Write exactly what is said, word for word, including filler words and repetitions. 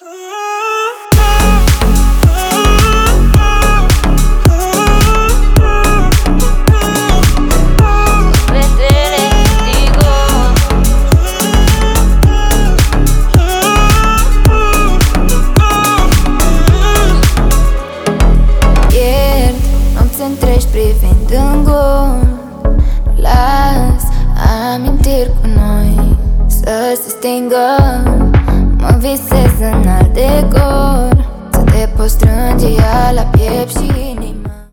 Întregi privind în gol, las amintiri cu noi să se stingă. Mă visez în alt decor, să te poți strânge ea la piept și inima.